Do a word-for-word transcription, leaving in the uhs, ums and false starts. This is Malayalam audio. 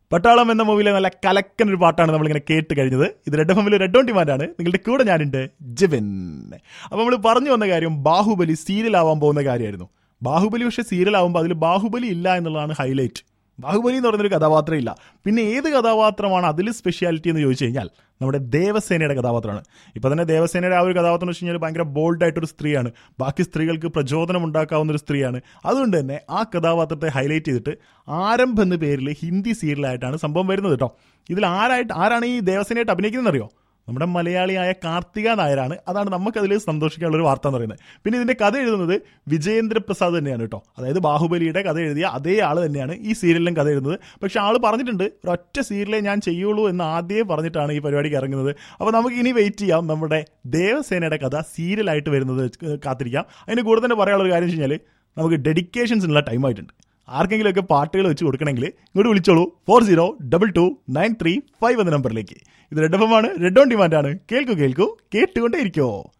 പട്ടാളം എന്ന മൂവിയിലെ നല്ല കലക്കൻ ഒരു പാട്ടാണ് നമ്മളിങ്ങനെ കേട്ട് കഴിഞ്ഞത്. ഇത് റെഡ് എഫ് എമ്മിൽ റെഡ് ഓൺ ഡിമാൻഡാണ്. നിങ്ങളുടെ കൂടെ ഞാനുണ്ട്, ജിബിൻ. അപ്പോൾ നമ്മൾ പറഞ്ഞു വന്ന കാര്യം ബാഹുബലി സീരിയലാവാൻ പോകുന്ന കാര്യമായിരുന്നു. ബാഹുബലി പക്ഷേ സീരിയലാവുമ്പോൾ അതിൽ ബാഹുബലി ഇല്ല എന്നുള്ളതാണ് ഹൈലൈറ്റ്. ബാഹുബലി എന്ന് പറയുന്നൊരു കഥാപാത്രം ഇല്ല. പിന്നെ ഏത് കഥാപാത്രമാണ് അതിൽ സ്പെഷ്യാലിറ്റി എന്ന് ചോദിച്ചു കഴിഞ്ഞാൽ നമ്മുടെ ദേവസേനയുടെ കഥാപാത്രമാണ്. ഇപ്പോൾ തന്നെ ദേവസേനയുടെ ആ ഒരു കഥാപാത്രം എന്ന് വെച്ച് കഴിഞ്ഞാൽ ഭയങ്കര ബോൾഡായിട്ടൊരു സ്ത്രീയാണ്. ബാക്കി സ്ത്രീകൾക്ക് പ്രചോദനം ഉണ്ടാക്കാവുന്ന ഒരു സ്ത്രീയാണ്. അതുകൊണ്ട് തന്നെ ആ കഥാപാത്രത്തെ ഹൈലൈറ്റ് ചെയ്തിട്ട് ആരംഭം എന്ന പേരിൽ ഹിന്ദി സീരിയലായിട്ടാണ് സംഭവം വരുന്നത് കേട്ടോ. ഇതിൽ ആരായിട്ട് ആരാണ് ഈ ദേവസേനയായിട്ട് അഭിനയിക്കുന്നത് അറിയോ? നമ്മുടെ മലയാളിയായ കാർത്തിക നായരാണ്. അതാണ് നമുക്കതിൽ സന്തോഷിക്കാനുള്ള ഒരു വാർത്ത എന്ന് പറയുന്നത്. പിന്നെ ഇതിൻ്റെ കഥ എഴുതുന്നത് വിജയേന്ദ്ര പ്രസാദ് തന്നെയാണ് കേട്ടോ. അതായത് ബാഹുബലിയുടെ കഥ എഴുതിയ അതേ ആൾ തന്നെയാണ് ഈ സീരിയലിലും കഥ എഴുതുന്നത്. പക്ഷേ ആൾ പറഞ്ഞിട്ടുണ്ട് ഒരൊറ്റ സീരിയലേ ഞാൻ ചെയ്യുള്ളൂ എന്ന് ആദ്യമേ പറഞ്ഞിട്ടാണ് ഈ പരിപാടിക്ക് ഇറങ്ങുന്നത്. അപ്പോൾ നമുക്ക് ഇനി വെയിറ്റ് ചെയ്യാം, നമ്മുടെ ദേവസേനയുടെ കഥ സീരിയലായിട്ട് വരുന്നത് കാത്തിരിക്കാം. അതിന് കൂടെ തന്നെ പറയാനുള്ളൊരു കാര്യം വെച്ച് കഴിഞ്ഞാൽ നമുക്ക് ഡെഡിക്കേഷൻസിനുള്ള ടൈം ആയിട്ടുണ്ട്. ആർക്കെങ്കിലുമൊക്കെ പാട്ടുകൾ വെച്ച് കൊടുക്കണമെങ്കിൽ ഇങ്ങോട്ട് വിളിച്ചോളൂ four zero double two nine three five എന്ന നമ്പറിലേക്ക്. ഇത് റെഡ് എഫ് എം ആണ്, റെഡ് ഓൺ ഡിമാൻഡാണ്. കേൾക്കൂ കേൾക്കൂ കേട്ടുകൊണ്ടേ ഇരിക്കുമോ.